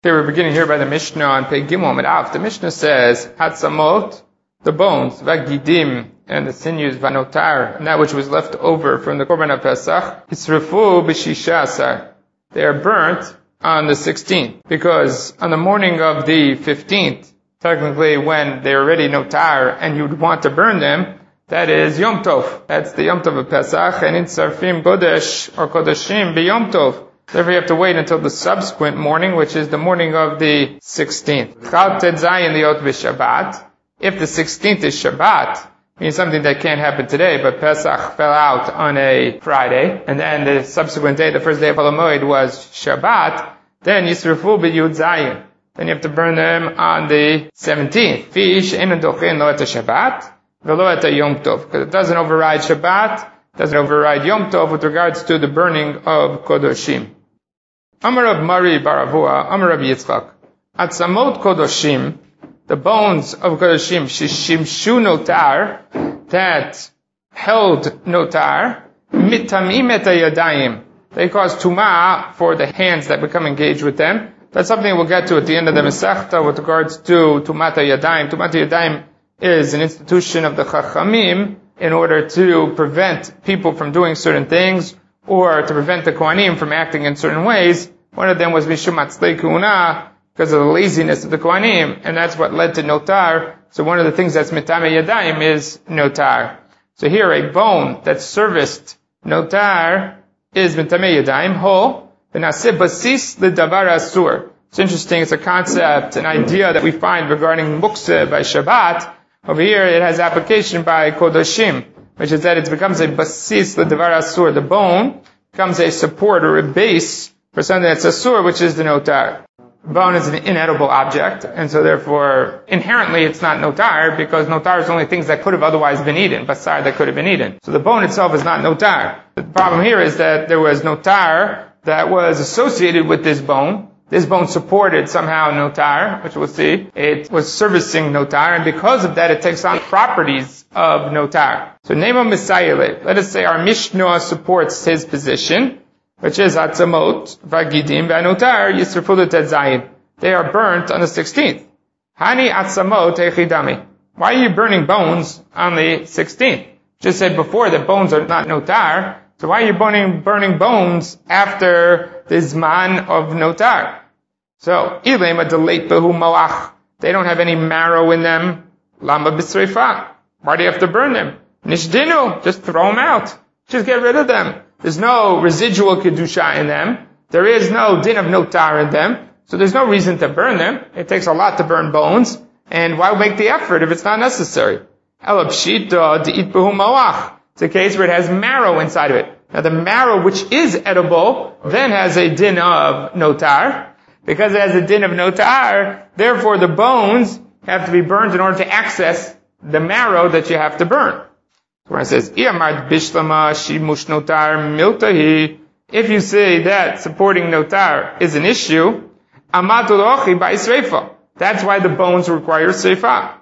Okay, we're beginning here by the Mishnah on Pei Gimel Amud Aleph. The Mishnah says, Hatzamot, the bones, Vagidim, and the sinews, Vanotar, and that which was left over from the Korban of Pesach, Yisrafu b'Shishasar. They are burnt on the 16th, because on the morning of the 15th, technically when they're already notar and you'd want to burn them, that is Yom Tov. That's the Yom Tov of Pesach, and in Sarfim Kodesh or Kodeshim b'Yom Tov. Therefore you have to wait until the subsequent morning, which is the morning of the 16th. Chal Tetzayin Liot b'Shabbat. If the 16th is Shabbat, means something that can't happen today, but Pesach fell out on a Friday, and then the subsequent day, the first day of Chol HaMoed was Shabbat, then Yisrafu b'Yud Zayin. Then you have to burn them on the 17th. Fish ein dochin lo et Shabbat, velo et Yom Tov. Because it doesn't override Shabbat, doesn't override Yom Tov with regards to the burning of Kodoshim. Amar Rav Mari bar Avua, Amar Rav Yitzchak. Atzamot Kodoshim, the bones of Kodoshim, shishimshu notar, that held notar, mitamim et yadayim. They cause tumah for the hands that become engaged with them. That's something we'll get to at the end of the Masechta with regards to tumat yadayim. Tumat yadayim is an institution of the Chachamim in order to prevent people from doing certain things or to prevent the Kohanim from acting in certain ways. One of them was Mishum Matzlei Kuhuna, because of the laziness of the Kohanim, and that's what led to notar. So one of the things that's mitame yadayim is notar. So here a bone that serviced notar is mitame yadayim, ho, v'naseh basis l'davar asur. It's interesting, it's a concept, an idea that we find regarding muktzeh by Shabbat. Over here it has application by Kodoshim, which is that it becomes a basis l'davar asur. The bone becomes a support or a base for something that's asur, which is the notar. Bone is an inedible object, and so therefore, inherently it's not notar, because notar is only things that could have otherwise been eaten, basar that could have been eaten. So the bone itself is not notar. The problem here is that there was notar that was associated with this bone. This bone supported somehow notar, which we'll see. It was servicing notar, and because of that it takes on properties of notar. So Nema Misayele, let us say our Mishnah supports his position, which is Atzamot, Vagidim, Vanotar, Yisrafu Tetzayin. They are burnt on the 16th. Hani Atzamot Echidami. Why are you burning bones on the 16th? Just said before that bones are not notar, so why are you burning bones after the Zman of notar? So, Ilema Deleit Behu Malach. They don't have any marrow in them. Lama B'Sreifa. Why do you have to burn them? Nishdinu. Just throw them out. Just get rid of them. There's no residual kedusha in them. There is no din of notar in them. So there's no reason to burn them. It takes a lot to burn bones. And why make the effort if it's not necessary? Elabshita de'it behu malach. It's a case where it has marrow inside of it. Now the marrow, which is edible, then has a din of notar. Because it has a din of notar, therefore the bones have to be burned in order to access the marrow that you have to burn. Where it says, if you say that supporting notar is an issue, that's why the bones require seifa.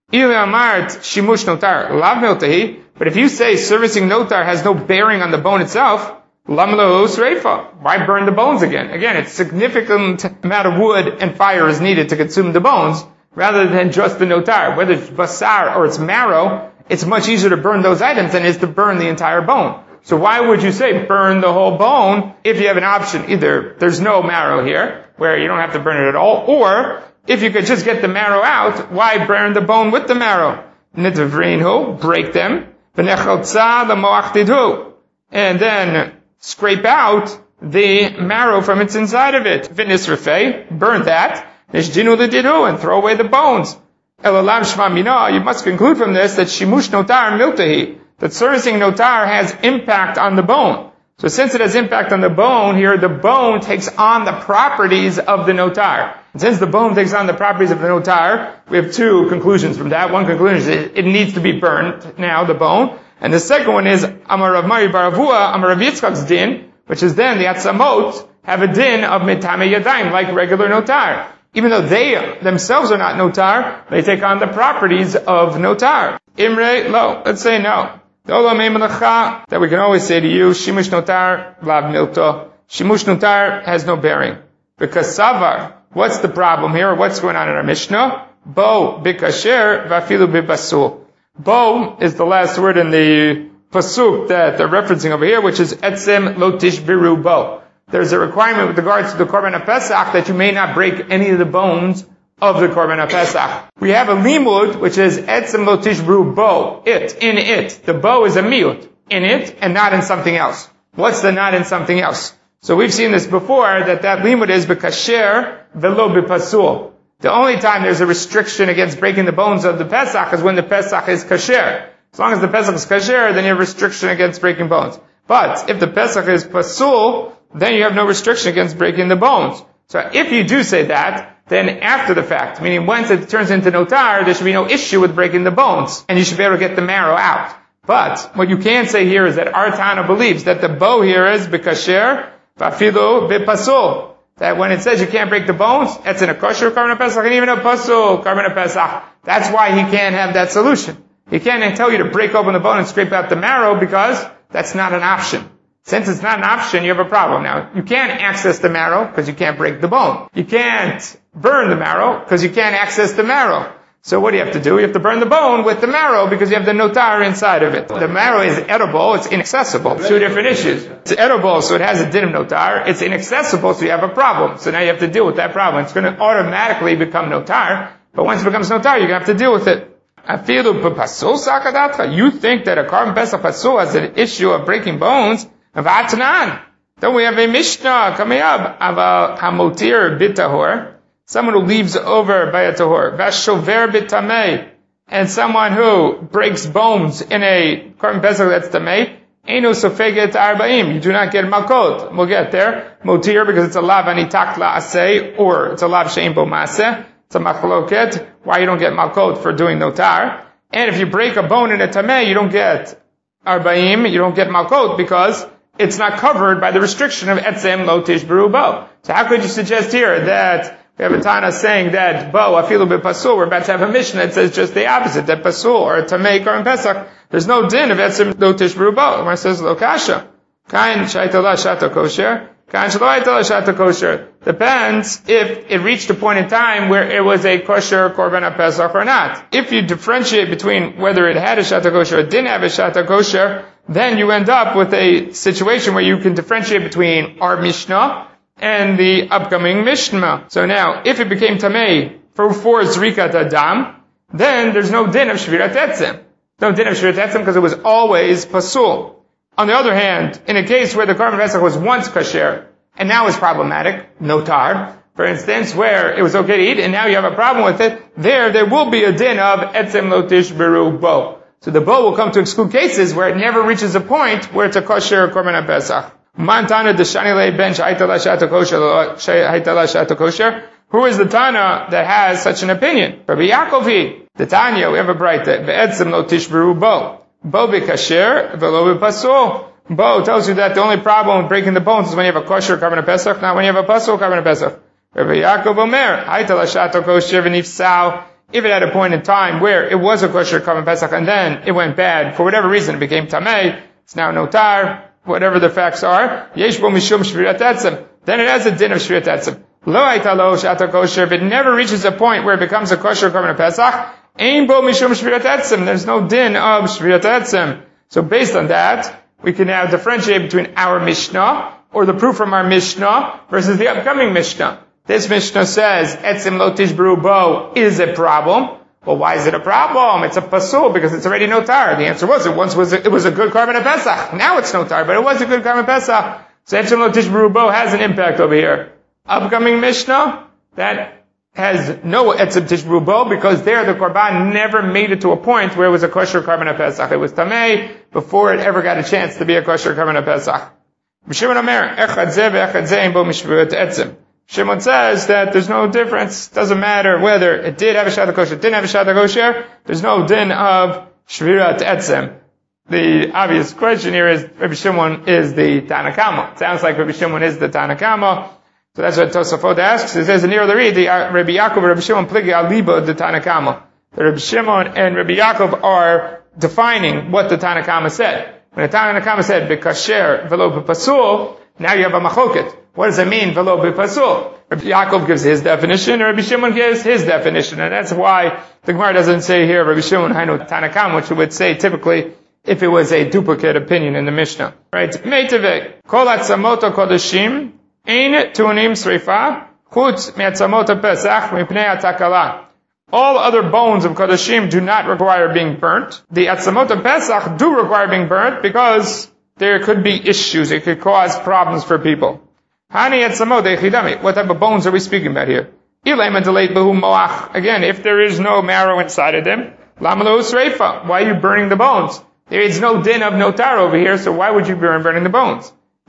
But if you say servicing notar has no bearing on the bone itself, why burn the bones again? Again, it's significant amount of wood and fire is needed to consume the bones, rather than just the notar. Whether it's basar or it's marrow, it's much easier to burn those items than it is to burn the entire bone. So why would you say burn the whole bone if you have an option? Either there's no marrow here, where you don't have to burn it at all, or if you could just get the marrow out, why burn the bone with the marrow? Break them, and then scrape out the marrow from its inside of it. Burn that, and throw away the bones. You must conclude from this that shimush notar miltahi, that servicing notar has impact on the bone. So since it has impact on the bone, here the bone takes on the properties of the notar. And since the bone takes on the properties of the notar, we have two conclusions from that. One conclusion is it needs to be burned now, the bone. And the second one is Amar Rav Mari bar Avua, Amar Rav Yitzchak's din, which is then the Atzamot have a din of mitame yadayim, like regular notar. Even though they themselves are not notar, they take on the properties of notar. Imre, lo, let's say no. That we can always say to you, shimush notar, lav milto. Shimush notar has no bearing. Because savar, What's the problem here? What's going on in our Mishnah? Bo bikasher vafilu bipasul. Bo is the last word in the pasuk that they're referencing over here, which is etzem lo tishbiru bo. There's a requirement with regards to the Korban HaPesach that you may not break any of the bones of the Korban HaPesach. We have a limud, which is etzem lo tishbiru bo, in it. The bo is a miut, in it, and not in something else. What's the not in something else? So we've seen this before, that limud is b'kasher velo b'pasul. The only time there's a restriction against breaking the bones of the Pesach is when the Pesach is kasher. As long as the Pesach is kasher, then you have restriction against breaking bones. But if the Pesach is pasul, then you have no restriction against breaking the bones. So if you do say that, then after the fact, meaning once it turns into notar, there should be no issue with breaking the bones, and you should be able to get the marrow out. But what you can say here is that our Tana believes that the bow here is b'kasher v'afilu b'pasul. That when it says you can't break the bones, it's in a kosher Korban HaPesach and even a pasul Korban HaPesach. That's why he can't have that solution. He can't tell you to break open the bone and scrape out the marrow because that's not an option. Since it's not an option, you have a problem. Now, you can't access the marrow because you can't break the bone. You can't burn the marrow because you can't access the marrow. So what do you have to do? You have to burn the bone with the marrow because you have the notar inside of it. The marrow is edible, it's inaccessible. Two different issues. It's edible, so it has a din of notar. It's inaccessible, so you have a problem. So now you have to deal with that problem. It's going to automatically become notar, but once it becomes notar, you're going to have to deal with it. You think that a Korban Pesach pasul has an issue of breaking bones? Then we have a Mishnah coming up of hamotir bitahor. Someone who leaves over by a tahor, vashover bitamei, and someone who breaks bones in a Korban Pesach that's tamei, eno sofeget arba'im. You do not get malkot. We'll get there. Motir because it's a lav anitak la'aseh, or it's a lav she'im bo ma'aseh. It's a machloket. Why you don't get malkot for doing notar? And if you break a bone in a tamei, you don't get arba'im. You don't get malkot because it's not covered by the restriction of etzem lo tishberu bo. So how could you suggest here that we have a Tana saying that bo afilu b'pasul, we're about to have a Mishnah that says just the opposite, that pasul or tamei Korban Pesach, there's no din of etzem lo tishberu bo. When it says lo kasha, kain shaitala shata kosher, kain shalo aitala shata kosher. Depends if it reached a point in time where it was a kosher Korban Pesach or not. If you differentiate between whether it had a shata kosher or didn't have a shata kosher, then you end up with a situation where you can differentiate between our Mishnah and the upcoming Mishnah. So now, if it became tamei for Zrikat Adam, then there's no din of Shvirat Etzem. No din of Shvirat Etzem because it was always pasul. On the other hand, in a case where the Korban Pesach was once kasher, and now is problematic, notar, for instance, where it was okay to eat, and now you have a problem with it, there will be a din of Etzem Lo Tishberu Bo. So the bo will come to exclude cases where it never reaches a point where it's a kosher Korban Pesach. Mantana deshanile ben shaitala shata kosher. Who is the Tana that has such an opinion? Rabbi Yaakovi. The Tanya, we have a brighta. Ve'etzem lo tishberu bo. Bo b'kasher v'lo b'pasul. Bo tells you that the only problem with breaking the bones is when you have a kosher Korban Pesach, not when you have a pasul Korban Pesach. Rabbi Yaakov Omer. Haitala shata kosher v'nifsal. If it had a point in time where it was a kosher Korban Pesach and then it went bad for whatever reason, it became tamei, it's now notar. Whatever the facts are, yesh bo mishum shvirat etzem. Then it has a din of shvirat etzem. Lo aita lo shata kosher. If it never reaches a point where it becomes a kosher Korban Pesach, ein bo mishum shvirat etzem. There's no din of shvirat etzem. So based on that, we can now differentiate between our Mishnah or the proof from our Mishnah versus the upcoming Mishnah. This Mishnah says etzem lo tishberu bo is a problem. Well, why is it a problem? It's a pasul because it's already notar. The answer was it was a good Korban Pesach. Now it's notar, but it was a good Korban Pesach. So etzem lo tishberu bo has an impact over here. Upcoming Mishnah that has no etzem tishberu bo because there the Korban never made it to a point where it was a kosher Korban Pesach. It was tamei before it ever got a chance to be a kosher Korban Pesach. Shimon Omer echad zeh ve'echad zeh ein bo mishvurat etzem. Shimon says that there's no difference. Doesn't matter whether it did have a shata kosher, didn't have a shata kosher. There's no din of shvirat etzem. The obvious question here is Rabbi Shimon is the Tana Kama. It sounds like Rabbi Shimon is the Tana Kama. So that's what Tosafot asks. It says in near the read, the Rabbi Yaakov and Rabbi Shimon pligi aliba the Tana Kama. The Rabbi Shimon and Rabbi Yaakov are defining what the Tana Kama said. When the Tana Kama said, B'kasher velo b'pasul, Now you have a machoket. What does it mean? Velo b'pasul. Rabbi Yaakov gives his definition, or Rabbi Shimon gives his definition, and that's why the Gemara doesn't say here Rabbi Shimon Hainu Tanakam, which it would say typically if it was a duplicate opinion in the Mishnah. Right? Meitaveh. Kol atzamot kodashim ein tunim sreifa chutz me'atzamot pesach mipnei atakala. All other bones of kodashim do not require being burnt. The atzamot pesach do require being burnt because there could be issues. It could cause problems for people. Hani atzamot echidami. What type of bones are we speaking about here? Again, if there is no marrow inside of them, lama lo sreifa. Why are you burning the bones? There is no din of notar over here, so why would you be burning the bones?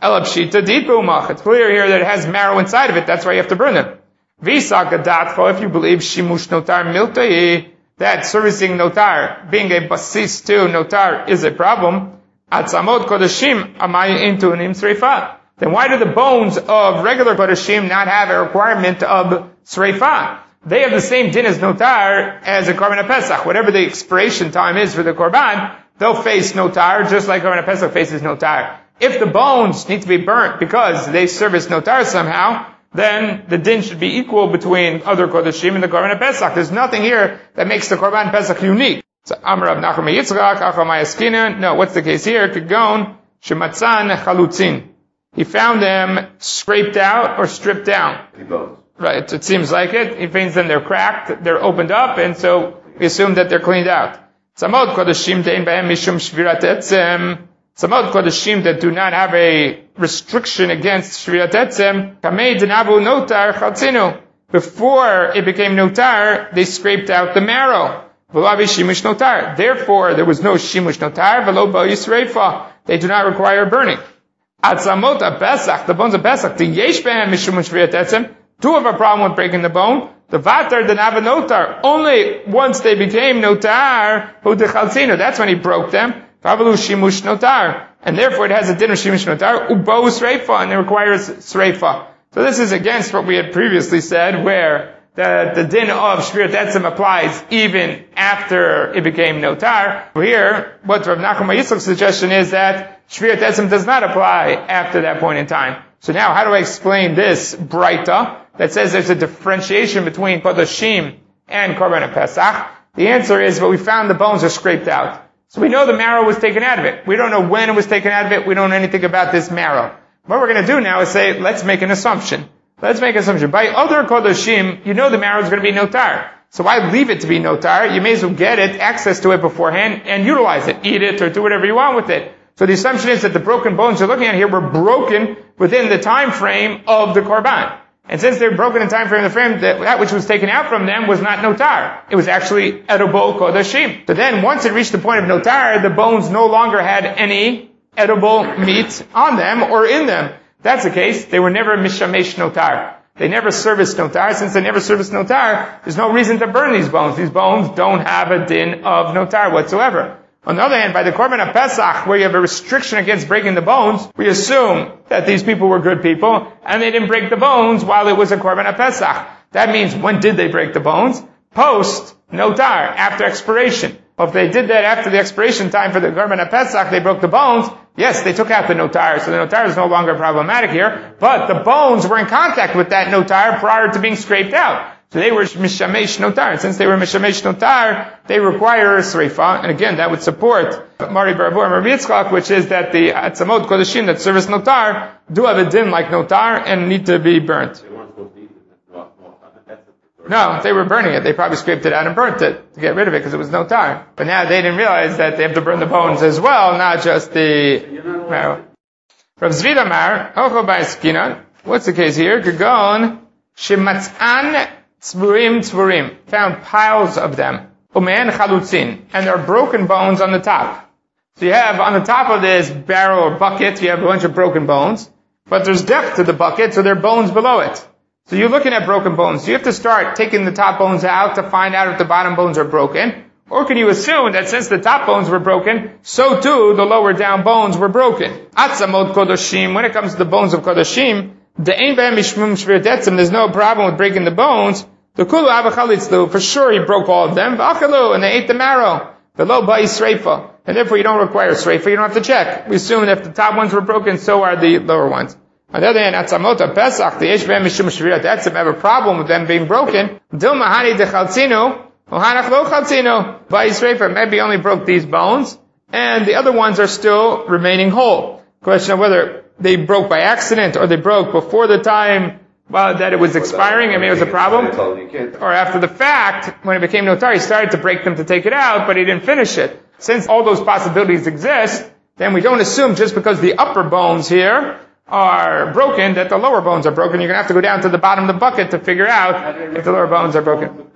It's clear here that it has marrow inside of it, that's why you have to burn them. If you believe shimush notar miltai, that servicing notar, being a basis to notar is a problem, atzamot kodashim amay intunim sreifa. Then why do the bones of regular kodashim not have a requirement of sreifa? They have the same din as notar as a korban pesach. Whatever the expiration time is for the korban, they'll face notar just like korban pesach faces notar. If the bones need to be burnt because they service notar somehow, then the din should be equal between other kodashim and the korban pesach. There's nothing here that makes the korban pesach unique. So Amar Rav Nachum Yitzchak, Achamay Eskina. No, what's the case here? Kagon shematzan chalutzin. He found them scraped out or stripped down. Right, it seems like it. He finds them, they're cracked, they're opened up, and so we assume that they're cleaned out. Samod kodashim dein b'hem mishum shvirat etzem. Samod kodashim that do not have a restriction against shvirat etzem. Kamei denavu notar chaltzinu. Before it became notar, they scraped out the marrow. V'lo shimush notar. Therefore, there was no shimush notar. V'lo bo yisreifa. They do not require burning. Atzamot pesach, the bones of pesach, the yesh b'hem mishum shvirat etzem. Do have a problem with breaking the bone. The vatar den ava notar. Only once they became notar, hu dechalzino. That's when he broke them. Kavalu shimush notar. And therefore it has a din of shimush notar. Ubo sreifa. And it requires sreifa. So this is against what we had previously said, where the din of shvirat etzem applies even after it became notar. Here, what Rav Nachum Yitzchak's suggestion is that shvirat etzem does not apply after that point in time. So now, how do I explain this braita that says there's a differentiation between kodashim and korban pesach? The answer is, well, we found the bones are scraped out. So we know the marrow was taken out of it. We don't know when it was taken out of it. We don't know anything about this marrow. What we're going to do now is say, let's make an assumption. Let's make an assumption. By other kodashim, you know the marrow is going to be notar. So why leave it to be notar? You may as well get it, access to it beforehand, and utilize it. Eat it or do whatever you want with it. So the assumption is that the broken bones you're looking at here were broken within the time frame of the korban. And since they're broken in time frame of the frame, that which was taken out from them was not notar. It was actually edible kodashim. So then once it reached the point of notar, the bones no longer had any edible meat on them or in them. If that's the case, they were never mishamesh notar. They never serviced notar. Since they never serviced notar, there's no reason to burn these bones. These bones don't have a din of notar whatsoever. On the other hand, by the korban of Pesach, where you have a restriction against breaking the bones, we assume that these people were good people, and they didn't break the bones while it was a korban of Pesach. That means, when did they break the bones? Post notar, after expiration. Well, if they did that after the expiration time for the korban of Pesach, they broke the bones, yes, they took out the notar, so the notar is no longer problematic here, but the bones were in contact with that notar prior to being scraped out. So they were mishamesh notar. And since they were mishamesh notar, they require sreifa. And again, that would support Mari Barabu and Rabbi Yitzchak, which is that the atzamot kodashim that service notar do have a din like notar and need to be burnt. They weren't supposed to eat it. No, they were burning it. They probably scraped it out and burnt it to get rid of it because it was notar. But now they didn't realize that they have to burn the bones as well, not just the marrow. Rav Zvi Amar, Ocho Ba'eskina. What's the case here? Gagon shematzan tzvurim, found piles of them. Ume'en chalutzin, and there are broken bones on the top. So you have on the top of this barrel or bucket, you have a bunch of broken bones, but there's depth to the bucket, so there are bones below it. So you're looking at broken bones. You have to start taking the top bones out to find out if the bottom bones are broken. Or can you assume that since the top bones were broken, so too the lower down bones were broken? Atzamot kodashim, when it comes to the bones of kodashim, there's no problem with breaking the bones. The kulu avachalitzlu, for sure he broke all of them. V'achalu, and they ate the marrow. V'lo ba'i sreifa, and therefore you don't require sreifa. You don't have to check. We assume that if the top ones were broken, so are the lower ones. On the other hand, atzamot of Pesach, the yesh behem mishum shvirat etzem, have a problem with them being broken. Dilma hani dechaltzinu, uhanach lo chaltzinu. By Yisrael, maybe only broke these bones, and the other ones are still remaining whole. Question of whether they broke by accident or they broke before the time that it was expiring, I mean it was a problem, or after the fact, when it became notar, he started to break them to take it out, but he didn't finish it. Since all those possibilities exist, then we don't assume just because the upper bones here are broken that the lower bones are broken. You're going to have to go down to the bottom of the bucket to figure out if the lower bones are broken.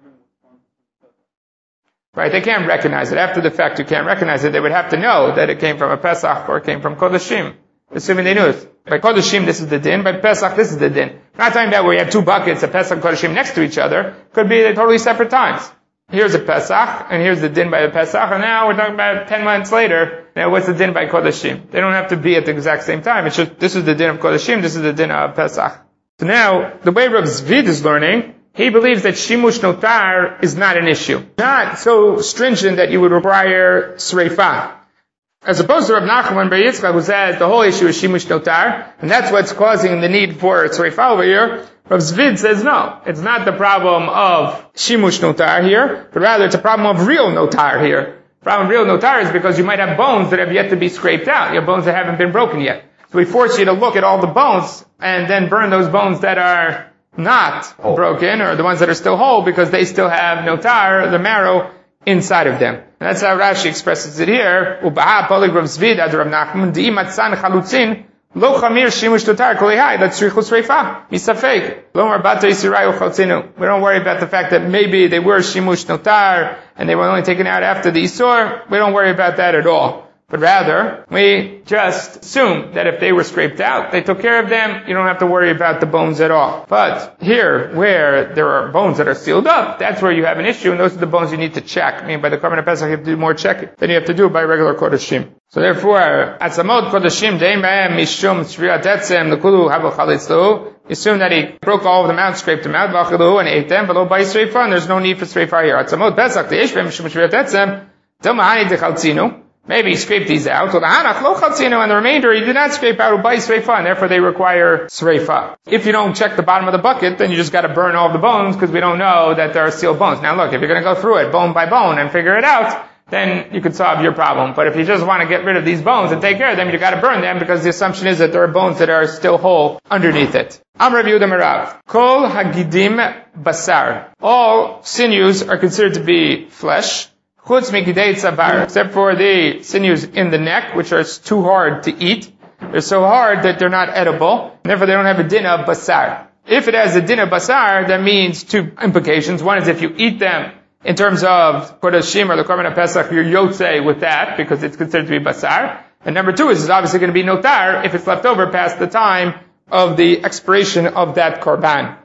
Right, they can't recognize it. After the fact, you can't recognize it. They would have to know that it came from a Pesach or it came from Kodashim, assuming they knew it. By Kodashim, this is the din. By Pesach, this is the din. We're not talking about where you have two buckets, a Pesach and Kodashim next to each other. Could be at totally separate times. Here's a Pesach, and here's the din by the Pesach, and now we're talking about 10 months later, now what's the din by Kodashim? They don't have to be at the exact same time. It's just, this is the din of Kodashim, this is the din of Pesach. So now, the way Rav Zvid is learning, he believes that Shimush Notar is not an issue. Not so stringent that you would require Sreifah. As opposed to Rav Nachman Bar Yitzchak, who says the whole issue is Shimush Notar, and that's what's causing the need for Sreifah over here. Rav Zvid says no, it's not the problem of Shimush Notar here, but rather it's a problem of real Notar here. The problem of real Notar is because you might have bones that have yet to be scraped out. You have bones that haven't been broken yet. So we force you to look at all the bones and then burn those bones that are not broken, or the ones that are still whole, because they still have notar, the marrow, inside of them. And that's how Rashi expresses it here. Ubaha polig Rav Zvid ad Rav Nachman di matzan chalutzin lo chamir shimush notar kolihai latzrichus reifa misafek lo marbata yisirayu chaltzinu. We don't worry about the fact that maybe they were shimush notar and they were only taken out after the isur. We don't worry about that at all. But rather, we just assume that if they were scraped out, they took care of them, you don't have to worry about the bones at all. But here, where there are bones that are sealed up, that's where you have an issue, and those are the bones you need to check. I mean, by the Korban of Pesach, you have to do more checking than you have to do by regular Kodashim. So therefore, Atzamot Kodashim, Deim Ba'em, Mishum, Tzvirat Etzem, Lekulu, Habo Chalitzlu, assume that he broke all of them out, scraped them out, Vachilu, and ate them, below by Sreifah, and there's no need for Sreifah here. Atzamot Pesach, Deish Ba'em, Mishum, Tzvirat Etzem, Del Mahani Dechaltzinu. Maybe he scraped these out, and the remainder he did not scrape out by Sreifah, and therefore they require Sreifah. If you don't check the bottom of the bucket, then you just gotta burn all the bones, because we don't know that there are sealed bones. Now look, if you're gonna go through it bone by bone and figure it out, then you could solve your problem. But if you just want to get rid of these bones and take care of them, you gotta burn them, because the assumption is that there are bones that are still whole underneath it. Amar Rav Yehuda Merav. Kol hagidim basar. All sinews are considered to be flesh. Chutz mikidei tzavar, except for the sinews in the neck, which are too hard to eat. They're so hard that they're not edible, and therefore they don't have a din of basar. If it has a din of basar, that means two implications. One is if you eat them in terms of Kodashim or the Korban of Pesach, you're yotzei with that, because it's considered to be basar. And number two is it's obviously going to be notar if it's left over past the time of the expiration of that Korban.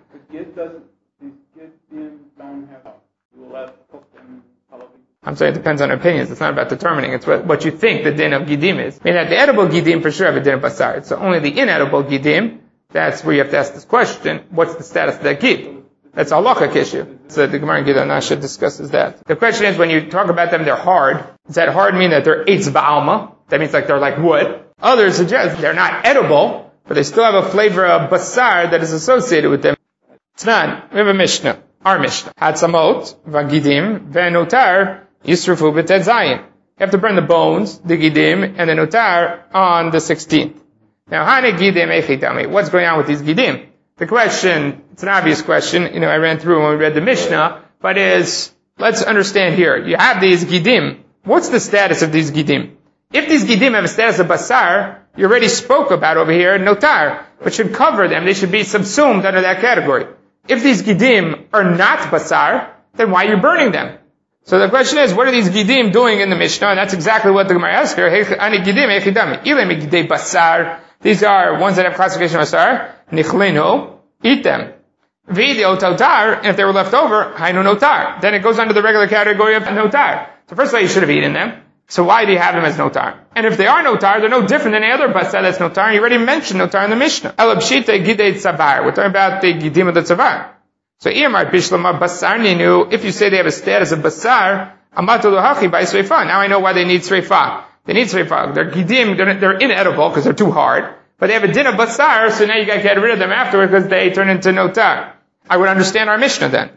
I'm saying it depends on opinions. It's not about determining. It's what you think the din of gidim is. I mean, that the edible gidim for sure have a din of basar. It's only the inedible gidim, that's where you have to ask this question, what's the status of that gid? That's a halachic issue. So the Gemara in Gidon Nasha discusses that. The question is, when you talk about them, they're hard. Does that hard mean that they're eitz ba'alma? That means like they're like wood. Others suggest they're not edible, but they still have a flavor of basar that is associated with them. It's not. We have a Mishnah. Our Mishnah. Hatzamot, vagidim, ve'notar, Yisrufu b'tet zayin. You have to burn the bones, the gidim, and the notar on the 16th. Now, hane gidim echidami. What's going on with these gidim? The question, it's an obvious question, I ran through when we read the Mishnah, but let's understand here. You have these gidim. What's the status of these gidim? If these gidim have a status of basar, you already spoke about over here, notar, which should cover them. They should be subsumed under that category. If these gidim are not basar, then why are you burning them? So the question is, what are these gidim doing in the Mishnah? And that's exactly what the Gemara asks here. Ani gidim echidami. Ilem gidei basar. These are ones that have classification of basar. Nichlinu. Eat them. V'idi otar. And if they were left over, hainu notar. Then it goes under the regular category of notar. So first of all, you should have eaten them. So why do you have them as notar? And if they are notar, they're no different than any other basar that's notar. You already mentioned notar in the Mishnah. Elabshita gidei tzavar. We're talking about the gidim of the tzavar. So Iyamar Bishlama Basar Ninu, if you say they have a status of Basar, Amatu Hachi by Sreifah. Now I know why they need Sreifah. They need Sreifah. They're Gidim, they're inedible because they're too hard. but they have a din of basar, so now you gotta get rid of them afterward because they turn into notar. I would understand our Mishnah then.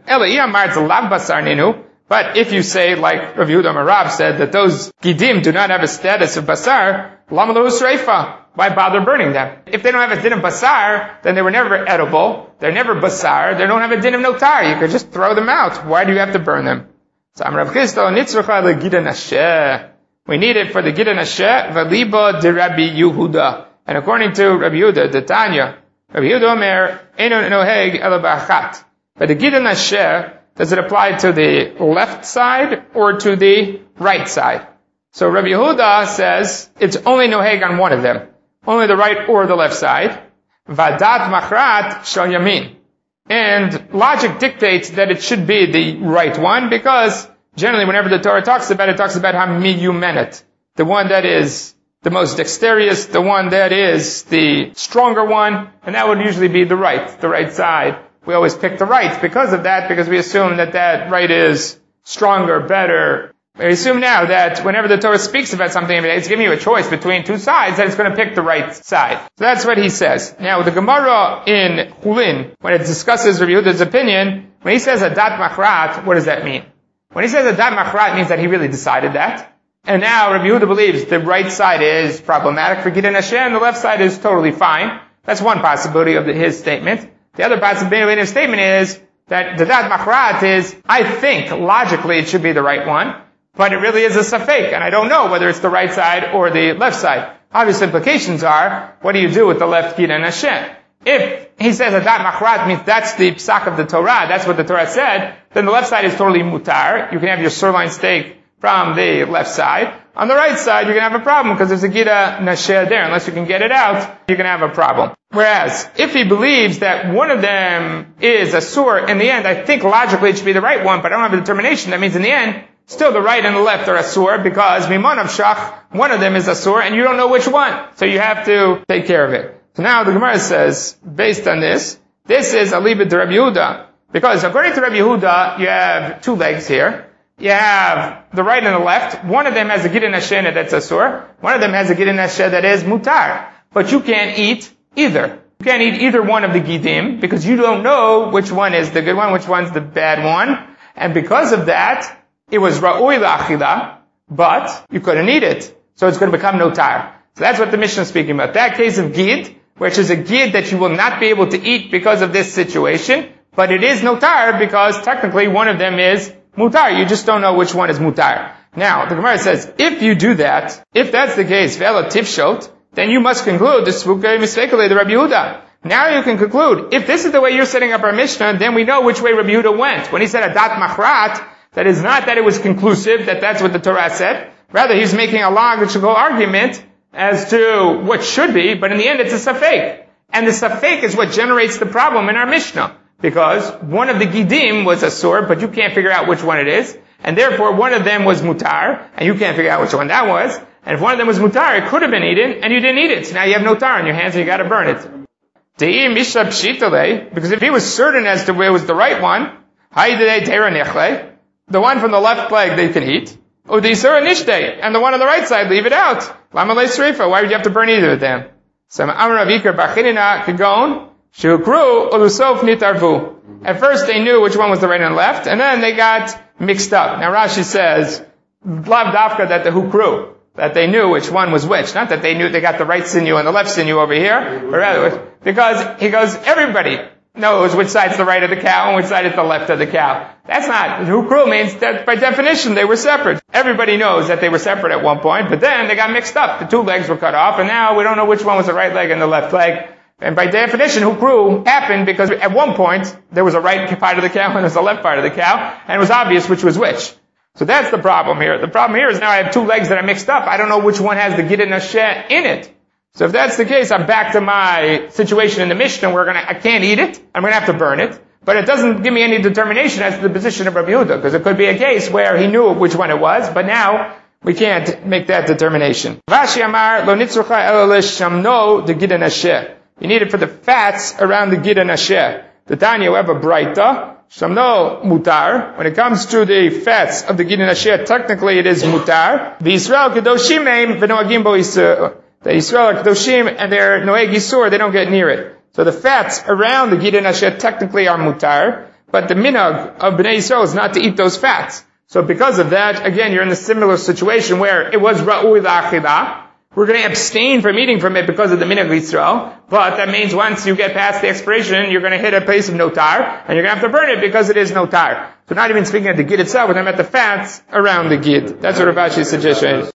But if you say, like Rav Yehuda Marav said, that those gidim do not have a status of basar, lama lahu sreifa. Why bother burning them? If they don't have a din of basar, then they were never edible. They're never basar. They don't have a din of notar. You could just throw them out. Why do you have to burn them? So Amar Rav Chisda nitzrucha legida nasheh. We need it for the gida nasheh v'liba de Rabbi Yehuda. And according to Rabbi Yehuda, the Tanya, Rabbi Yehuda Omer eno noheg ela ba'achat. But the gida nasheh, does it apply to the left side or to the right side? So Rabbi Yehuda says it's only noheg on one of them. Only the right or the left side. Vadat machrat shal yamin. And logic dictates that it should be the right one because generally whenever the Torah talks about it talks about hamiyumenet. The one that is the most dexterous, the one that is the stronger one, and that would usually be the right side. We always pick the right because of that, because we assume that right is stronger, better. We assume now that whenever the Torah speaks about something, it's giving you a choice between two sides, that it's going to pick the right side. So that's what he says. Now, the Gemara in Chulin, when it discusses Rabbi Yehuda's opinion, when he says adat machrat, what does that mean? When he says adat machrat, it means that he really decided that. And now Rabbi Yehuda believes the right side is problematic for Gidon Hashem, and the left side is totally fine. That's one possibility of his statement. The other possibility of his statement is that the adat machrat is, I think, logically it should be the right one. But it really is a safek, and I don't know whether it's the right side or the left side. Obvious implications are, what do you do with the left Gidon Hashem? If he says adat machrat means that's the psak of the Torah, that's what the Torah said, then the left side is totally mutar. You can have your sirloin steak from the left side. On the right side, you're going to have a problem because there's a Gidon Hashem there. Unless you can get it out, you're going to have a problem. Whereas, if he believes that one of them is a sur, in the end, I think logically it should be the right one, but I don't have a determination. That means in the end, still the right and the left are asur, because Mimon of Shach, one of them is asur, and you don't know which one. So you have to take care of it. So now the Gemara says, based on this is Alibid to Rabbi Yehuda. Because according to Rabbi Yehuda, you have two legs here. You have the right and the left. One of them has a Gidon Hashem that's asur. One of them has a Gidon Hashem that is mutar. But you can't eat either. You can't eat either one of the Gidim, because you don't know which one is the good one, which one's the bad one. And because of that, it was ra'ui la'achila, but you couldn't eat it. So it's going to become notar. So that's what the Mishnah is speaking about. That case of gid, which is a gid that you will not be able to eat because of this situation, but it is notar because technically one of them is mutar. You just don't know which one is mutar. Now, the Gemara says, if you do that, if that's the case, ve'ela tifshot, then you must conclude the svukei misvekele, the Rabbi Yehuda. Now you can conclude, if this is the way you're setting up our Mishnah, then we know which way Rabbi Yehuda went. When he said adat machrat, that is not that it was conclusive, that that's what the Torah said. Rather, he's making a logical argument as to what should be, but in the end it's a safek. And the safek is what generates the problem in our Mishnah. Because one of the gidim was asur, but you can't figure out which one it is. And therefore one of them was mutar, and you can't figure out which one that was. And if one of them was mutar, it could have been eaten, and you didn't eat it. So now you have no tar in your hands, and you gotta burn it. Because if he was certain as to where it was the right one, the one from the left leg they can eat. And the one on the right side, leave it out. Why would you have to burn either of them? At first they knew which one was the right and left, and then they got mixed up. Now Rashi says, lav dafka that the hukru, that they knew which one was which. Not that they knew they got the right sinew and the left sinew over here, but rather, because he goes, everybody knows which side's the right of the cow and which side is the left of the cow. That's not, hukru means that by definition they were separate. Everybody knows that they were separate at one point, but then they got mixed up. The two legs were cut off, and now we don't know which one was the right leg and the left leg. And by definition, hukru happened because at one point there was a right part of the cow and there was a left part of the cow, and it was obvious which was which. So that's the problem here. The problem here is now I have two legs that are mixed up. I don't know which one has the Gidon Hashem in it. So if that's the case, I'm back to my situation in the Mishnah where I can't eat it. I'm going to have to burn it. But it doesn't give me any determination as to the position of Rabbi Yehuda, because it could be a case where he knew which one it was, but now we can't make that determination. Vashi Amar lo nitzrucha ela leshamno de Gidon Hashem. You need it for the fats around the Gidon Hashem. The Tanya, we have a braita. Shamno mutar. When it comes to the fats of the Gidon Hashem, technically it is mutar. The Israel kedoshim v'noagim bo isur. The Yisrael are Kedoshim, and they're Noeg Yisur, they don't get near it. So the fats around the Gid Nasheh technically are mutar, but the minhag of Bnei Yisrael is not to eat those fats. So because of that, again, you're in a similar situation where it was Ra'ui La'achila. We're going to abstain from eating from it because of the minhag of Yisrael, but that means once you get past the expiration, you're going to hit a place of notar, and you're going to have to burn it because it is notar. So not even speaking of the Gid itself, we're talking about the fats around the Gid. That's what Rav Ashi's suggestion is.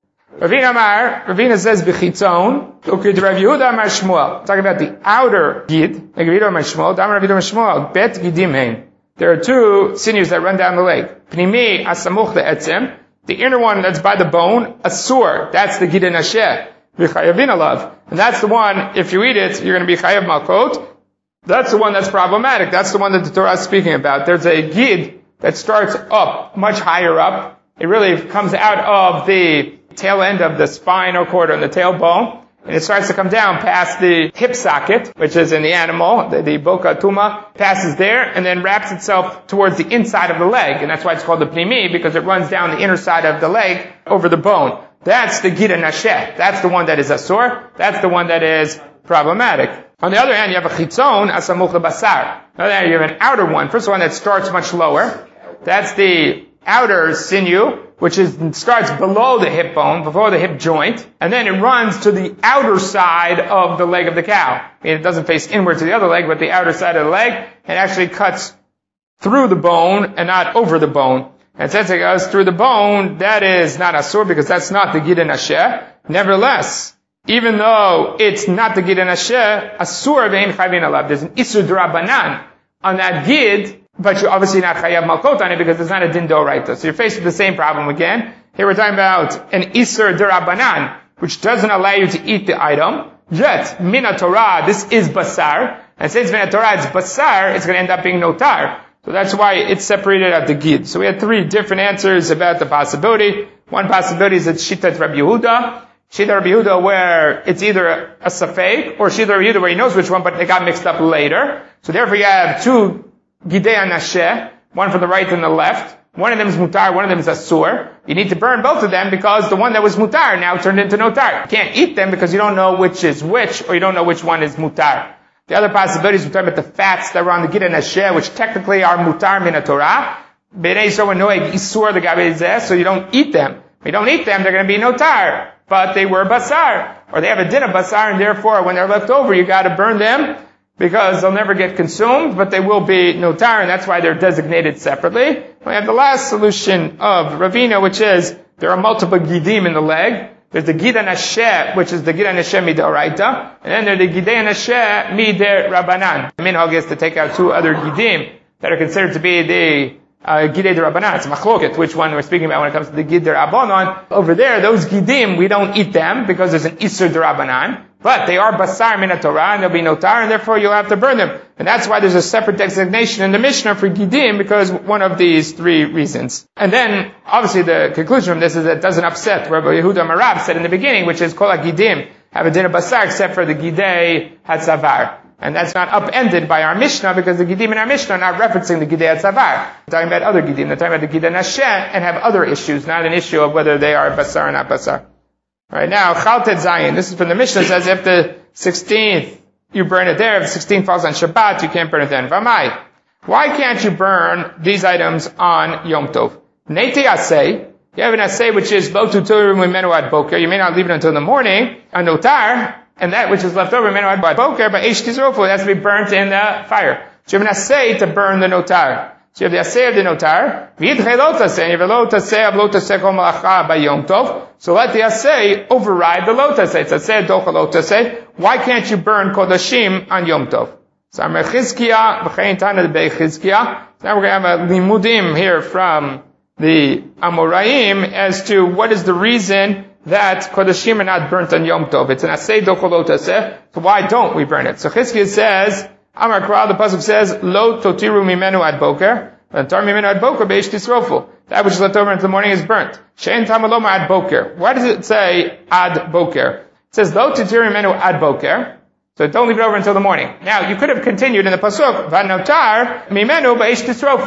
Ravina says, B'chitzon, okay, Rav Yehuda Amar Shmuel. Talking about the outer Gid, like Rav Yehuda Amar Shmuel, Damar Rav Yehuda Amar Shmuel, Bet Gidim Hein. There are two sinews that run down the leg. Pnimi Asamuch Le'etzem, the inner one that's by the bone, Asur, that's the Gid Nasheh, V'chayavin alav. And that's the one, if you eat it, you're going to be Chayav Malkot. That's the one that's problematic. That's the one that the Torah is speaking about. There's a Gid that starts up, much higher up. It really comes out of the tail end of the spinal cord and the tailbone, and it starts to come down past the hip socket, which is in the animal, the boca tuma, passes there, and then wraps itself towards the inside of the leg, and that's why it's called the pnimi, because it runs down the inner side of the leg over the bone. That's the Gid Nasheh. That's the one that is asur. That's the one that is problematic. On the other hand, you have a chitzon, asamuch lebasar. On the other hand, you have an outer one. First one that starts much lower. That's the outer sinew, which starts below the hip bone, before the hip joint, and then it runs to the outer side of the leg of the cow. I mean, it doesn't face inward to the other leg, but the outer side of the leg, and actually cuts through the bone and not over the bone. And since it goes through the bone, that is not asur, because that's not the Gid Nasheh. Nevertheless, even though it's not the Gid Nasheh, asur ve'en chayvin alav. There's an isur d'Rabbanan on that Gid, but you're obviously not chayav malkot on it because it's not a din d'oraita. So you're faced with the same problem again. Here we're talking about an isur d'Rabbanan, which doesn't allow you to eat the item. Yet, mina Torah, this is basar. And since mina Torah is basar, it's going to end up being notar. So that's why it's separated at the Gid. So we had three different answers about the possibility. One possibility is that Shitat Rabbi Yehuda. Shitat Rabbi Yehuda where it's either a safek, or Shitat Rabbi Yehuda where he knows which one, but it got mixed up later. So therefore you have two Gidei Nasheh, one from the right and the left. One of them is mutar, one of them is asur. You need to burn both of them because the one that was mutar now turned into notar. You can't eat them because you don't know which is which, or you don't know which one is mutar. The other possibilities, we're talking about the fats that were on the Gidei Nasheh, which technically are mutar min Torah. Bnei Yisrael and Noeg Isur the Gabei, so you don't eat them. If you don't eat them, they're going to be notar. But they were basar, or they have a din of basar, and therefore when they're left over, you got to burn them because they'll never get consumed, but they will be notar, and that's why they're designated separately. We have the last solution of Ravina, which is there are multiple gidim in the leg. There's the Gid Nasheh, which is the Gid Nasheh midoraita, and then there's the Gidei Nasheh mider Rabbanan. The minhag is to take out two other gidim that are considered to be the Gidei de Rabbanan. It's machloket, which one we're speaking about when it comes to the Gid de Rabbanan. Over there, those gidim, we don't eat them because there's an Isur de Rabbanan. But they are basar min Torah, and they'll be notar, and therefore you'll have to burn them. And that's why there's a separate designation in the Mishnah for gidim, because one of these three reasons. And then, obviously, the conclusion from this is that it doesn't upset Rabbi Yehuda Marav said in the beginning, which is kol gidim have a din of basar except for the Gidei Hatzavar. And that's not upended by our Mishnah, because the Gidim in our Mishnah are not referencing the Gidei Hatzavar. They're talking about other Gidim. They're talking about the Gidei Nasheh and have other issues, not an issue of whether they are basar or not basar. Alright, now, Chaltet Zayin. This is from the Mishnah. It says if the 16th, you burn it there. If the 16th falls on Shabbat, you can't burn it then. Vamai. Why can't you burn these items on Yom Tov? Neiti Aseh. You have an Aseh which is Lo Tuturim Mimenu Ad Boker. You may not leave it until the morning. A Notar. And that which is left over, Mimenu Ad Boker, but Eish Tizrofu, it has to be burnt in the fire. So you have an Aseh to burn the Notar. So you have the Aseh of the Notar. V'yidchei Lo Taseh. And you have a Lo Taseh of Lo Taseh Kol Malacha by Yom Tov. So let the Aseh override the Lo Taseh. It's Aseh Docha Lo Taseh. Why can't you burn Kodashim on Yom Tov? So I'm Chizkiah, B'chein Tana B'ei Chizkiah. Now we're going to have a limudim here from the Amoraim as to what is the reason that Kodashim are not burnt on Yom Tov. It's an Aseh Docha Lo Taseh. So why don't we burn it? So Chizkiah says, Amar Kral, the pasuk says, Lo Totiru Mimenu Ad Boker. Tar Mimenu Ad Boker B'eish Tisrofu. That which is left over until the morning is burnt. Shein Tamaloma Ad Boker. Why does it say Ad Boker? It says Lo Totiru Mimenu Ad Boker. So don't leave it over until the morning. Now, you could have continued in the pasuk, Vanotar Mimenu B'eish Tisrofu.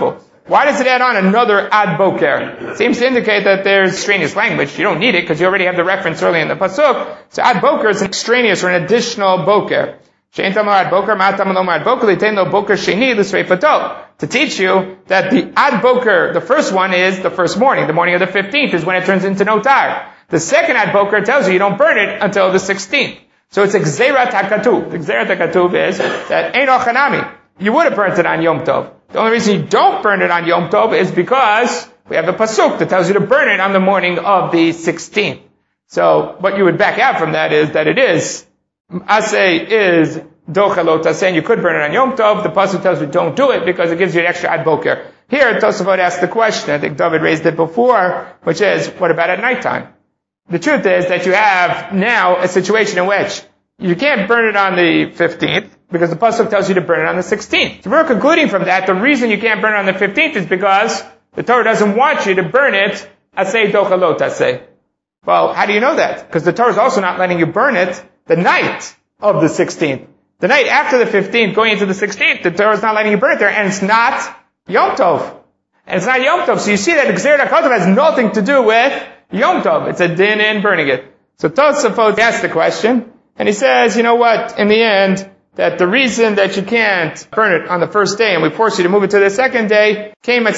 Why does it add on another ad boker? Seems to indicate that there's extraneous language. You don't need it because you already have the reference early in the pasuk. So ad boker is an extraneous or an additional boker. To teach you that the ad boker, the first one is the first morning. The morning of the 15th is when it turns into notar. The second ad boker tells you don't burn it until the 16th. So it's Gzerat HaKatuv. The Gzerat HaKatuv is that Ein Ochanami. You would have burnt it on Yom Tov. The only reason you don't burn it on Yom Tov is because we have a pasuk that tells you to burn it on the morning of the 16th. So what you would back out from that is that it is Aseh is Docha Lo Taseh, and you could burn it on Yom Tov. The pasuk tells you don't do it because it gives you an extra ad boker. Here Tosafot asked the question, I think David raised it before, which is, what about at nighttime? The truth is that you have now a situation in which you can't burn it on the 15th because the pasuk tells you to burn it on the 16th. So we're concluding from that the reason you can't burn it on the 15th is because the Torah doesn't want you to burn it aseh docha lo taseh. Well, how do you know that? Because the Torah is also not letting you burn it the night of the 16th. The night after the 15th going into the 16th, the Torah is not letting you burn it there, and it's not Yom Tov. And it's not Yom Tov, so you see that Gzerat HaKatuv has nothing to do with Yom Tov. It's a din in burning it. So Tosafot asked the question, and he says, you know what, in the end, that the reason that you can't burn it on the first day, and we force you to move it to the second day,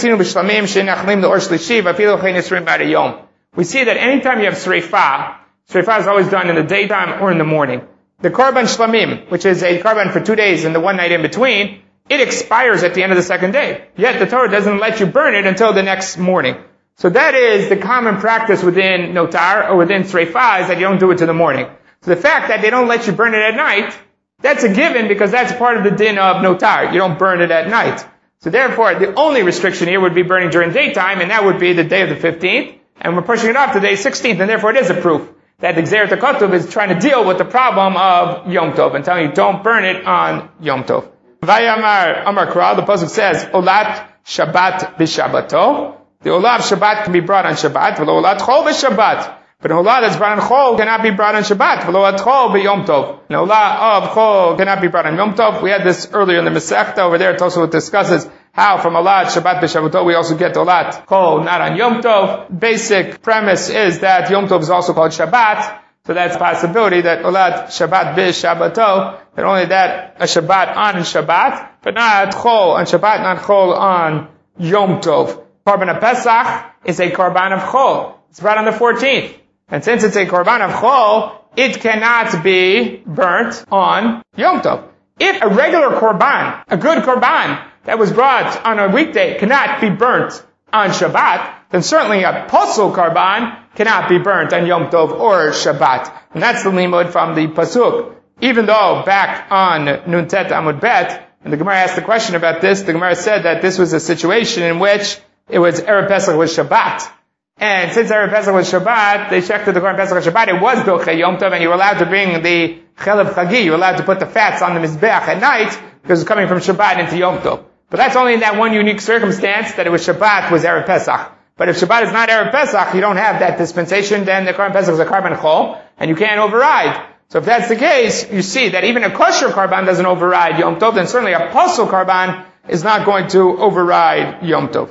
we see that anytime you have Sreifah is always done in the daytime or in the morning. The Korban Shlamim, which is a Korban for 2 days and the one night in between, it expires at the end of the second day. Yet the Torah doesn't let you burn it until the next morning. So that is the common practice within Notar or within Sreifah, is that you don't do it to the morning. So the fact that they don't let you burn it at night, that's a given because that's part of the din of Notar. You don't burn it at night. So therefore, the only restriction here would be burning during daytime, and that would be the day of the 15th, and we're pushing it off to the day 16th, and therefore it is a proof that the Gzerat HaKatuv is trying to deal with the problem of Yom Tov and telling you don't burn it on Yom Tov. Vayamar Amar Kral, the pasuk says, Olat Shabbat b'Shabbato. The Olah of Shabbat can be brought on Shabbat, v'lo Olat Chol b'Shabbat. But an Olah that's brought on Chol cannot be brought on Shabbat, v'lo Olat Chol b'Yom Tov. An Olah of Chol cannot be brought on Yom Tov. We had this earlier in the Masechta over there. It also discusses how from Olat Shabbat b'Shabbato we also get Olat Chol not on Yom Tov. Basic premise is that Yom Tov is also called Shabbat. So that's a possibility that Olat Shabbat b'Shabbato, that only that a Shabbat on Shabbat, but not Chol on Shabbat, not Chol on Yom Tov. Korban of Pesach is a Korban of Chol. It's brought on the 14th. And since it's a Korban of Chol, it cannot be burnt on Yom Tov. If a regular Korban, a good Korban, that was brought on a weekday cannot be burnt on Shabbat, then certainly a Posel Korban cannot be burnt on Yom Tov or Shabbat. And that's the limud from the Pasuk. Even though back on Nuntet Amud Bet, and the Gemara asked the question about this, the Gemara said that this was a situation in which it was Erev Pesach was Shabbat. And since Erev Pesach was Shabbat, they checked that the Korban Pesach was Shabbat, it was Doche Yom Tov, and you were allowed to bring the Chelev Chagi, you were allowed to put the fats on the Mizbeach at night, because it's coming from Shabbat into Yom Tov. But that's only in that one unique circumstance, that it was Shabbat was Erev Pesach. But if Shabbat is not Erev Pesach, you don't have that dispensation, then the Korban Pesach is a Korban Chol, and you can't override. So if that's the case, you see that even a kosher Korban doesn't override Yom Tov, then certainly a Posel Korban is not going to override Yom Tov.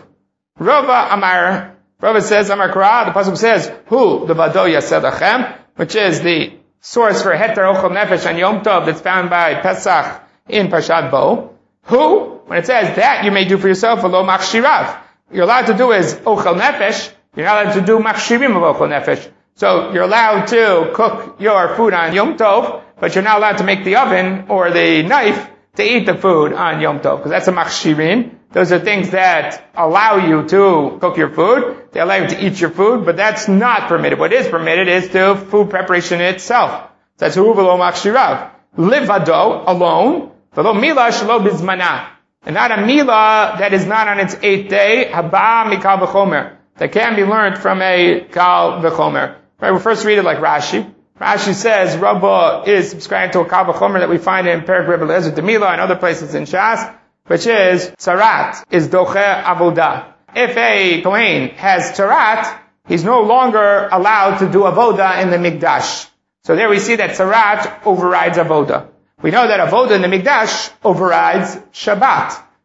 Rava says, Amar Kra, the pasuk says, Hu, the Vado Yased Achem, which is the source for Heter Ochel Nefesh on Yom Tov that's found by Pesach in Parshat Bo. Hu, when it says that you may do for yourself, V'lo Machshirav. You're allowed to do is Ochel Nefesh, you're not allowed to do Machshirim of Ochel Nefesh. So you're allowed to cook your food on Yom Tov, but you're not allowed to make the oven or the knife to eat the food on Yom Tov, because that's a Machshirin. Those are things that allow you to cook your food. They allow you to eat your food, but that's not permitted. What is permitted is the food preparation itself. That's hu v'lo machshirav. Livado, alone. V'lo mila shelo bizmana. And not a mila that is not on its 8th day. Haba mikal v'chomer. That can be learned from a kal v'chomer. Right, we'll first read it like Rashi. Rashi says, Rabba is subscribing to a kal v'chomer that we find in Perek Rebbe Eliezer Demila and other places in Shas, which is Tzarat, is Doche Avodah. If a Kohen has Tzarat, he's no longer allowed to do Avodah in the Mikdash. So there we see that Tzarat overrides Avodah. We know that Avodah in the Mikdash overrides Shabbat.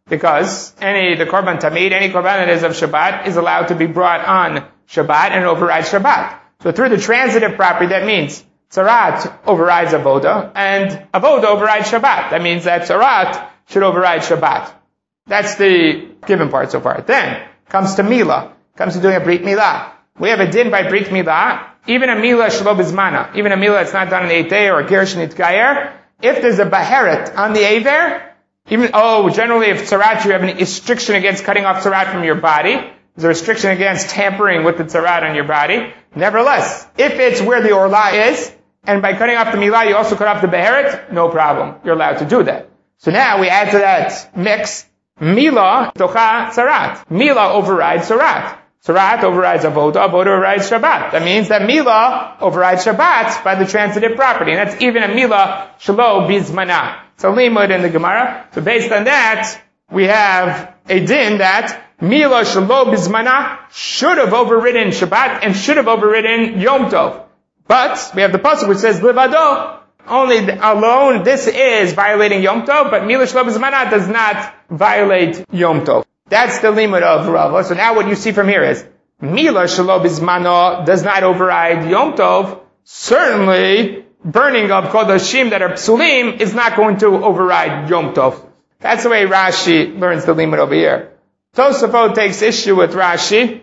because the korban tamid, any korban that is of Shabbat, is allowed to be brought on Shabbat and overrides Shabbat. So through the transitive property, that means tzarat overrides avoda, and avoda overrides Shabbat. That means that tzarat should override Shabbat. That's the given part so far. Then comes to milah, comes to doing a brit milah. We have a din by brit milah, even a milah shelo bizmana, even a milah that's not done on the 8th day or a gersh nitgayer. If there's a baheret on the aver, generally if tzarat, you have a restriction against cutting off tzarat from your body. There's a restriction against tampering with the tzarat on your body. Nevertheless, if it's where the orla is, and by cutting off the milah, you also cut off the beheret, no problem. You're allowed to do that. So now we add to that mix, milah tocha tzarat. Milah overrides tzarat. Tzarat overrides avoda, avoda overrides Shabbat. That means that milah overrides Shabbat by the transitive property. And that's even a milah shelo bizmana. It's a limud in the Gemara. So based on that, we have a din that milah shelo bizmana should have overridden Shabbat and should have overridden Yom Tov. But we have the pasuk which says livado, only alone this is violating Yom Tov, but milah shelo bizmana does not violate Yom Tov. That's the limud of Rava. So now what you see from here is milah shelo bizmano does not override Yom Tov. Certainly, burning of kodashim that are psulim is not going to override Yom Tov. That's the way Rashi learns the limud over here. Tosafot takes issue with Rashi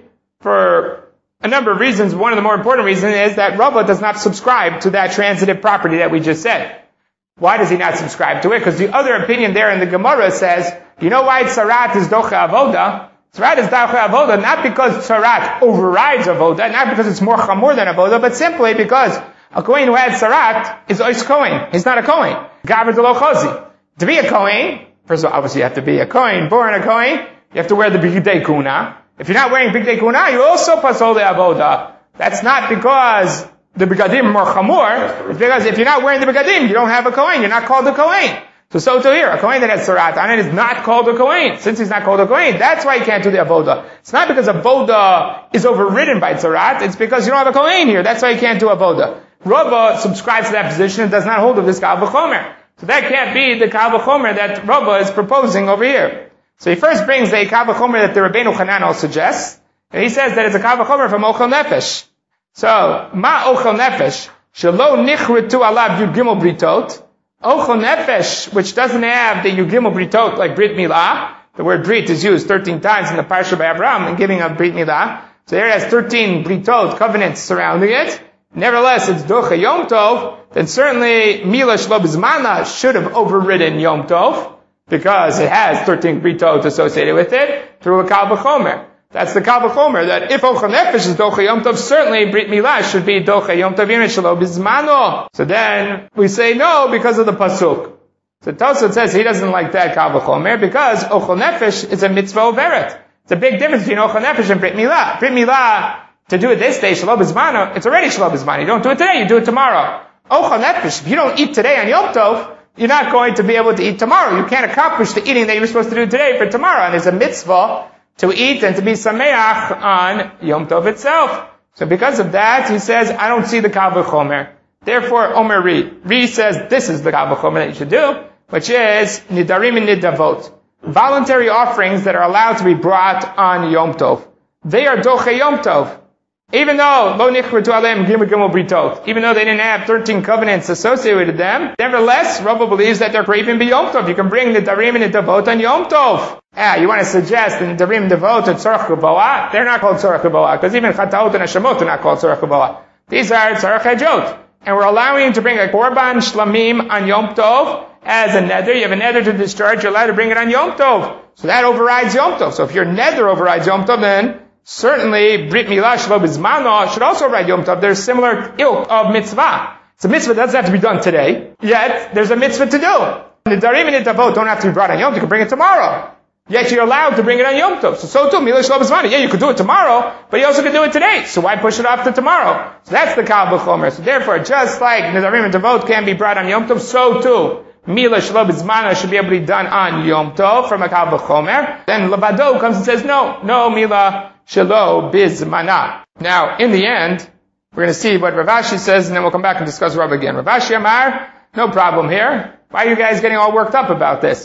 for a number of reasons. One of the more important reasons is that Rava does not subscribe to that transitive property that we just said. Why does he not subscribe to it? Because the other opinion there in the Gemara says, you know why tzarat is docha avoda? Tzarat is docha avoda not because tzarat overrides avoda, not because it's more chamor than avoda, but simply because a kohen who had tzarat is ois kohen. He's not a kohen. Gaber de lo chozi. To be a kohen, first of all, obviously you have to be a kohen, born a kohen, you have to wear the bigdei kuna. If you're not wearing bigdei kuna, you also pasol de avoda. That's not because the begadim are more chamor. It's because if you're not wearing the begadim, you don't have a kohen. You're not called a kohen. So to here, a kohen that has tzarat on it is not called a kohen. Since he's not called a kohen, that's why he can't do the avoda. It's not because avoda is overridden by tzarat. It's because you don't have a kohen here. That's why he can't do avoda. Rava subscribes to that position and does not hold of this kal v'chomer. So that can't be the kal v'chomer that Rava is proposing over here. So he first brings a kal v'chomer that the Rabbeinu Hananel suggests, and he says that it's a kal v'chomer from ochel nefesh. So, ma ochel nefesh, shelo nichritu alav yud gimel britot, ochel nefesh, which doesn't have the yud gimel britot like brit milah. The word brit is used 13 times in the parsha by Abraham in giving a brit milah. So there it has 13 britot, covenants surrounding it. Nevertheless, it's docha Yom Tov, then certainly milah shelo bizmana should have overridden Yom Tov, because it has 13 britot associated with it, through a kal v'chomer. That's the kal v'chomer, that if ochel nefesh is docha Yom Tov, certainly brit milah should be docha Yom Tov shelo bizmano. So then, we say no because of the pasuk. So Tosfot says he doesn't like that kal v'chomer, because ochel nefesh is a mitzvah overet. It's a big difference between ochel nefesh and brit milah. Brit milah, to do it this day, shelo bizmano, it's already shelo bizmano. You don't do it today, you do it tomorrow. Ochel nefesh, if you don't eat today on Yom Tov, you're not going to be able to eat tomorrow. You can't accomplish the eating that you're supposed to do today for tomorrow. And there's a mitzvah to eat and to be sameach on Yom Tov itself. So because of that, he says, I don't see the kal v'chomer. Therefore, Omer Ri says this is the kal v'chomer that you should do, which is nidarim and nidavot. Voluntary offerings that are allowed to be brought on Yom Tov. They are doche Yom Tov. Even though lo nichritu aleim gimel britot, even though they didn't have 13 covenants associated with them, nevertheless, Rava believes that they're craving be Yom Tov. You can bring the darim and the davot on Yom Tov. You want to suggest that the darim, davot, and tzorach kuboah? They're not called tzorach kuboah, because even chataot and hashamot are not called tzorach kuboah. These are tzorach hajot. And we're allowing you to bring a korban shlamim on Yom Tov as a neder. You have a neder to discharge, you're allowed to bring it on Yom Tov. So that overrides Yom Tov. So if your neder overrides Yom Tov, then certainly, Brit Milah Shelo Bizmano should also write Yom Tov. There's similar ilk of mitzvah. It's a mitzvah that doesn't have to be done today, yet there's a mitzvah to do. The Darim and the Tavot don't have to be brought on Yom Tov. You can bring it tomorrow. Yet you're allowed to bring it on Yom Tov. So too, Milah Shelo Bizmano. Yeah, you could do it tomorrow, but you also could do it today. So why push it off to tomorrow? So that's the Kal V'chomer. So therefore, just like the Darim and Tavot can be brought on Yom Tov, so too, Milah Shelo Bizmano should be able to be done on Yom Tov from a Kal V'chomer. Then Levado comes and says, no Milah Shelo bizmana. Now, in the end, we're going to see what Rav Ashi says, and then we'll come back and discuss Rav again. Rav Ashi Amar, no problem here. Why are you guys getting all worked up about this?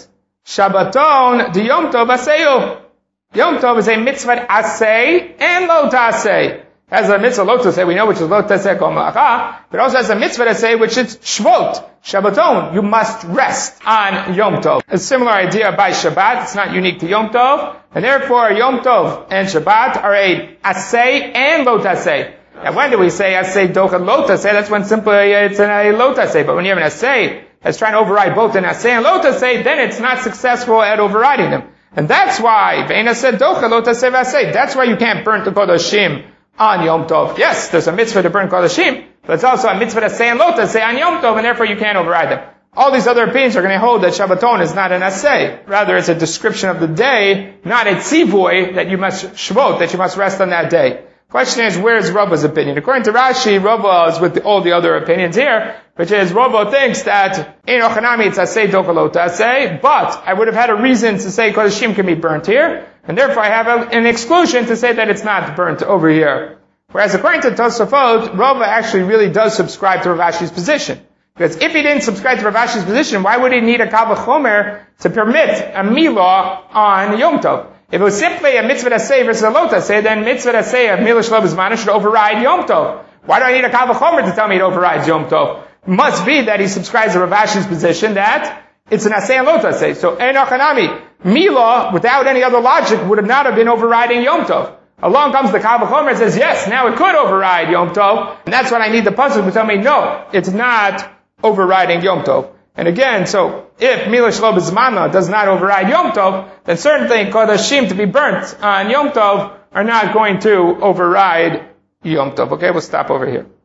Shabbaton, the Yom Tov Aseyu. Yom Tov is a mitzvah asay and lo tasay. Has a mitzvah lo tasay, we know which is lo tasay kol malacha, but also has a mitzvah to say which is shvot. Shabbaton, you must rest on Yom Tov. A similar idea by Shabbat, it's not unique to Yom Tov, and therefore Yom Tov and Shabbat are a asay and lo tasay. Now when do we say asay docha lo tasay? That's when simply it's a lo tasay, but when you have an asay that's trying to override both an asay and lo tasay, then it's not successful at overriding them. And that's why, that's why you can't burn the Kodashim on Yom Tov. Yes, there's a mitzvah to burn Kodashim, but it's also a mitzvah to say and lo tasay on Yom Tov, and therefore you can't override them. All these other opinions are going to hold that Shabbaton is not an asay. Rather, it's a description of the day, not a tzivui that you must shvot, that you must rest on that day. Question is, where is Rava's opinion? According to Rashi, Rava is with all the other opinions here, which is Rava thinks that in Ochanami it's asay docha lo tasay, but I would have had a reason to say Kodashim can be burnt here, and therefore I have an exclusion to say that it's not burnt over here. Whereas according to Tosafot, Rava actually really does subscribe to Rav Ashi's position. Because if he didn't subscribe to Rav Ashi's position, why would he need a Kal V'chomer to permit a milah on Yom Tov? If it was simply a mitzvah to say versus a lo tasay, then mitzvah to say of milah shlo b'zmana should override Yom Tov. Why do I need a Kal V'chomer to tell me it overrides Yom Tov? It must be that he subscribes to Rav Ashi's position that it's an asay and lo tasay. So ein ochanami, milah without any other logic would not have been overriding Yom Tov. Along comes the Kal V'chomer and says, yes, now it could override Yom Tov, and that's what I need the pasuk to tell me, no, it's not overriding Yom Tov. And again, so if milah shlo b'zmana does not override Yom Tov, then certainly kodashim to be burnt on Yom Tov are not going to override Yom Tov. Okay, we'll stop over here.